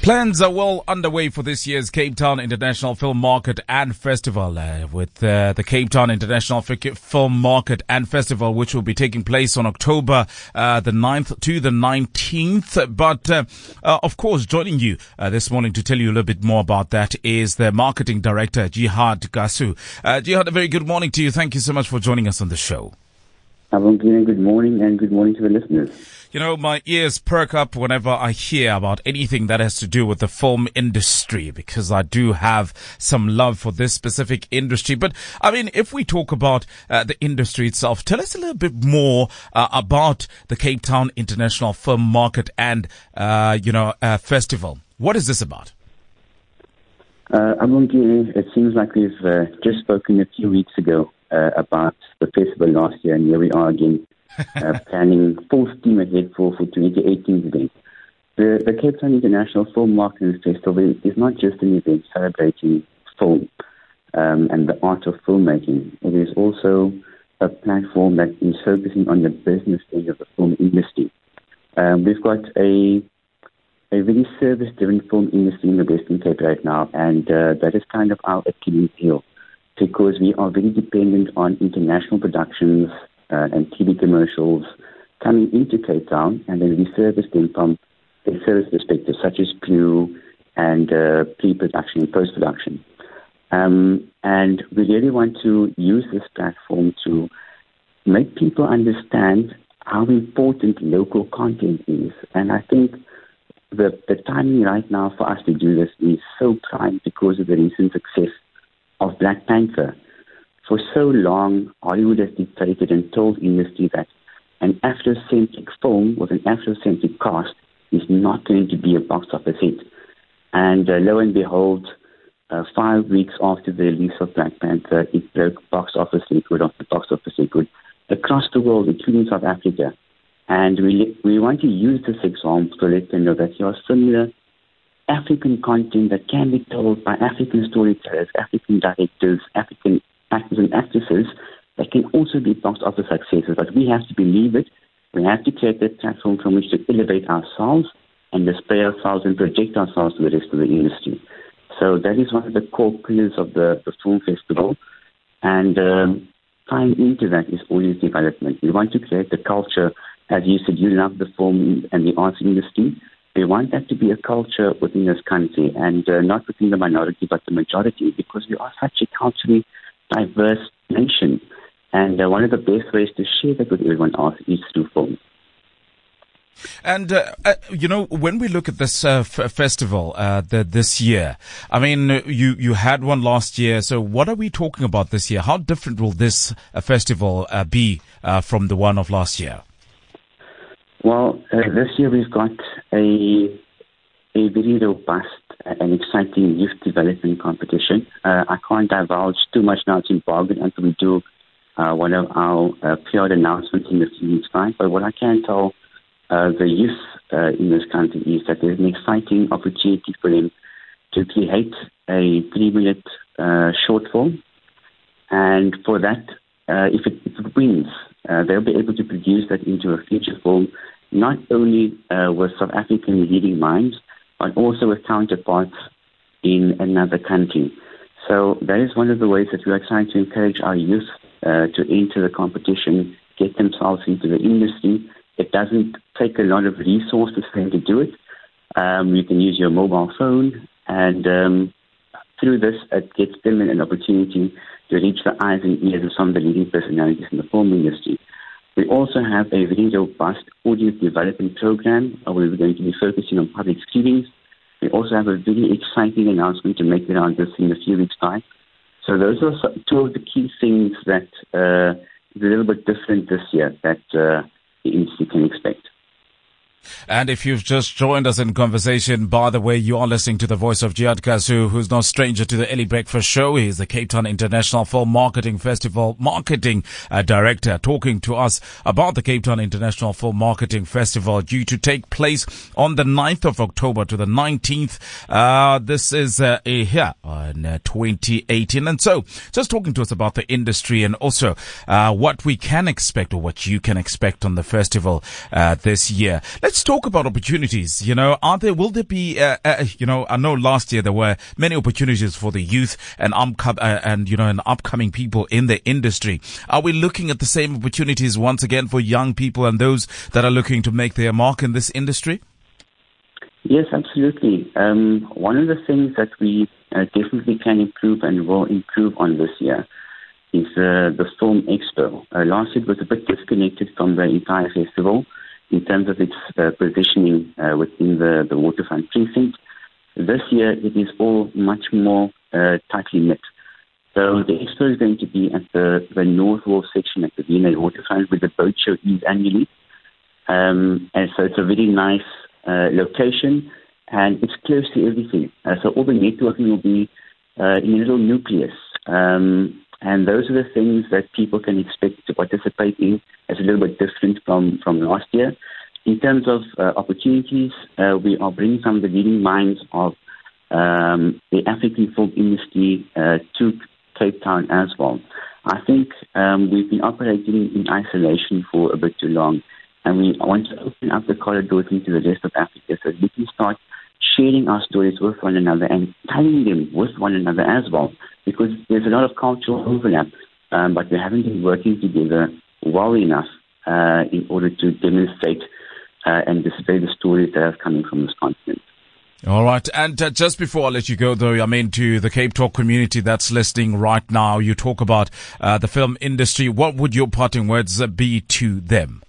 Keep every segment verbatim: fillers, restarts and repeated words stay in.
Plans are well underway for this year's Cape Town International Film Market and Festival, uh, with uh, the Cape Town International Film Market and Festival, which will be taking place on October uh, the ninth to the nineteenth. But, uh, uh, of course, joining you uh, this morning to tell you a little bit more about that is the Marketing Director, Jihad Gasu. Uh, Jihad, a very good morning to you. Thank you so much for joining us on the show. Good morning, and good morning to the listeners. You know, my ears perk up whenever I hear about anything that has to do with the film industry, because I do have some love for this specific industry. But, I mean, if we talk about uh, the industry itself, tell us a little bit more uh, about the Cape Town International Film Market and, uh, you know, uh, Festival. What is this about? Uh, it seems like we've uh, just spoken a few weeks ago uh, about the festival last year, and here we are again. uh, planning full steam ahead for, for twenty eighteen event. The, the Cape Town International Film Market and Festival is not just an event celebrating film um, and the art of filmmaking. It is also a platform that is focusing on the business end of the film industry. Um, we've got a a very service-driven film industry in the Western Cape right now, and uh, that is kind of our Achilles heel, because we are very dependent on international productions Uh, and T V commercials coming into Cape Town, and then we service them from a service perspective, such as crew and uh, pre-production and post-production. Um, and we really want to use this platform to make people understand how important local content is. And I think the, the timing right now for us to do this is so prime because of the recent success of Black Panther. For so long, Hollywood has dictated and told industry that an Afrocentric film with an Afrocentric cast is not going to be a box office hit. And uh, lo and behold, uh, five weeks after the release of Black Panther, it broke box office record after box office record across the world, including South Africa. And we we want to use this example to let them know that there are similar African content that can be told by African storytellers, African directors, African actors and actresses that can also be box office successes. But we have to believe it. We have to create that platform from which to elevate ourselves and display ourselves and project ourselves to the rest of the industry. So that is one of the core pillars of the, the film festival. And um, tying into that is audience development. We want to create the culture. As you said, you love the film and the arts industry. We want that to be a culture within this country, and uh, not within the minority but the majority, because we are such a culturally diverse nation, and uh, one of the best ways to share that with everyone else is through film. And, uh, uh, you know, when we look at this uh, f- festival uh, the, this year, I mean, you, you had one last year, so what are we talking about this year? How different will this uh, festival uh, be uh, from the one of last year? Well, uh, this year we've got a, a very robust an exciting youth development competition. Uh, I can't divulge too much now, it's in bargain until we do uh, one of our uh, P R announcements in a few weeks' time. But what I can tell uh, the youth uh, in this country is that there's an exciting opportunity for them to create a three-minute uh, short film. And for that, uh, if, it, if it wins, uh, they'll be able to produce that into a feature film, not only uh, with South African leading minds, but also with counterparts in another country. So that is one of the ways that we are trying to encourage our youth uh, to enter the competition, get themselves into the industry. It doesn't take a lot of resources for them to do it. Um, you can use your mobile phone, and um, through this, it gets them an opportunity to reach the eyes and ears of some of the leading personalities in the film industry. We also have a very robust audience development program where we're going to be focusing on public screenings. We also have a very exciting announcement to make around this in a few weeks' time. So those are two of the key things that uh, is a little bit different this year that uh, the industry can expect. And if you've just joined us in conversation, by the way, you are listening to the voice of Jihad Gasu, who's no stranger to the Early Breakfast Show. He's the Cape Town International Film Marketing Festival Marketing uh, Director, talking to us about the Cape Town International Film Marketing Festival due to take place on the ninth of October to the nineteenth. Uh, this is uh, a, here in uh, twenty eighteen. And so, just talking to us about the industry and also uh, what we can expect or what you can expect on the festival uh, this year. Let's let's talk about opportunities. You know, are there, will there be, uh, uh, you know, I know last year there were many opportunities for the youth and, um, uh, and, you know, and upcoming people in the industry. Are we looking at the same opportunities once again for young people and those that are looking to make their mark in this industry? Yes, absolutely. Um, one of the things that we uh, definitely can improve and will improve on this year is uh, the Film Expo. Uh, last year it was a bit disconnected from the entire festival in terms of its uh, positioning uh, within the, the waterfront precinct. This year it is all much more uh, tightly knit. So the expo is going to be at the, the North Wharf section at the V and A Waterfront, where the boat show is annually. Um, and so it's a very nice uh, location, and it's close to everything. Uh, so all the networking will be uh, in a little nucleus. Um, and those are the things that people can expect to participate in. It's a little bit different from, from last year. In terms of uh, opportunities, uh, we are bringing some of the leading minds of um, the African film industry uh, to Cape Town as well. I think um, we've been operating in isolation for a bit too long, and we want to open up the corridors into the rest of Africa so we can start sharing our stories with one another and telling them with one another as well, because there's a lot of cultural overlap, um, but we haven't been working together well enough uh, in order to demonstrate uh, and display the stories that are coming from this continent. All right. And uh, just before I let you go, though, I mean, to the Cape Talk community that's listening right now, you talk about uh, the film industry. What would your parting words uh, be to them?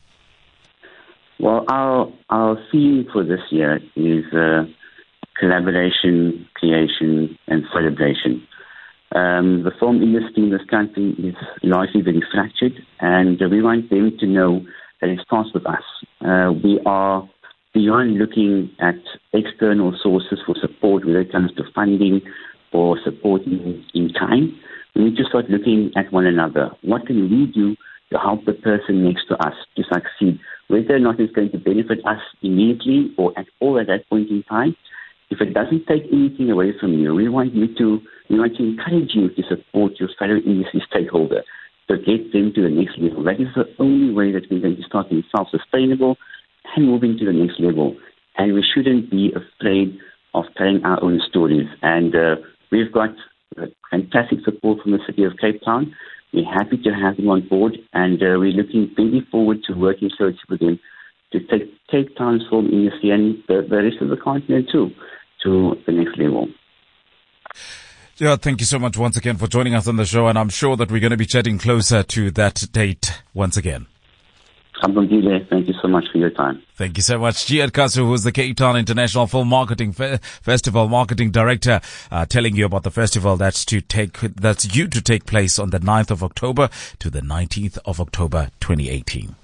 Well, our our theme for this year is uh, collaboration, creation, and celebration. Um, the film industry in this country is largely very fractured, and uh, we want them to know that it starts with us. Uh, we are beyond looking at external sources for support, whether it comes to funding or support in, in time. We need to start looking at one another. What can we do to help the person next to us to succeed? Whether or not it's going to benefit us immediately or at all at that point in time, if it doesn't take anything away from you, we want you to, we want to encourage you to support your fellow industry stakeholder to get them to the next level. That is the only way that we're going to start being self-sustainable and moving to the next level. And we shouldn't be afraid of telling our own stories. And uh, we've got uh, fantastic support from the city of Cape Town. We're happy to have them on board, and uh, we're looking very forward to working closely with them to take Cape Town's film industry and the, the rest of the continent too to the next level. Yeah, thank you so much once again for joining us on the show, and I'm sure that we're going to be chatting closer to that date once again. Thank you so much for your time. Thank you so much. Giat Kasu, who's the Cape Town International Film Marketing Fe- Festival Marketing Director, uh, telling you about the festival that's to take, that's due to take place on the ninth of October to the nineteenth of October, twenty eighteen.